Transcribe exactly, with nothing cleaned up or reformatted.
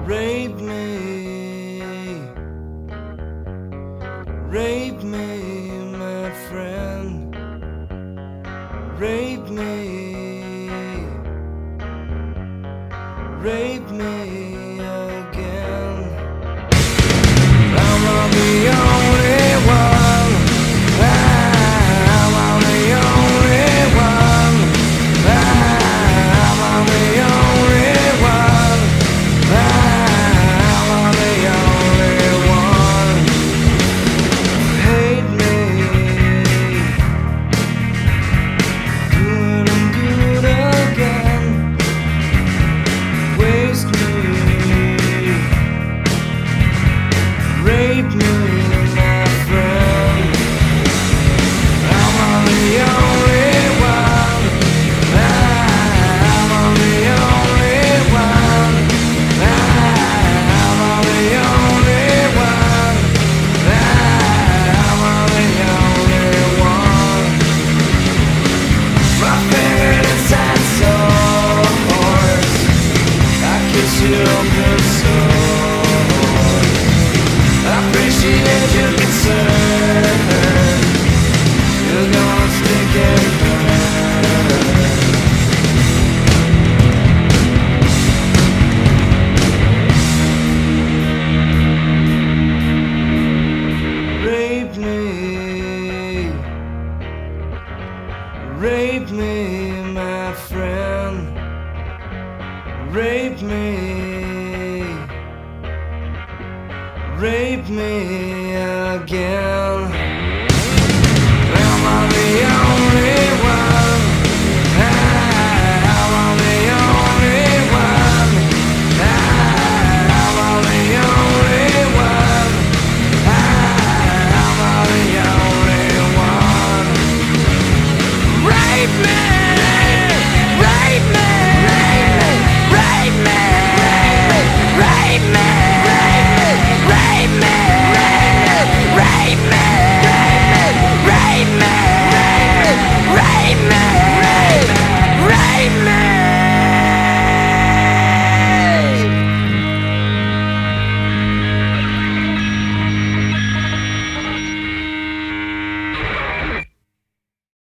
Rape me, rape me, my friend. Rape me, rape me again. I'm not the only one. I'm not the only one. I'm not the only one. I'm not the only one. Hate me, doing good again. Waste me, rape me, my friend. I'm on the only one. I'm on the only one. I'm on the only one. I'm on the only one. My finger inside sores. I kiss you good sword. I appreciate your concern. You're gonna stick and burn. Rape me, rape me, my friend. Rape me, rape me again.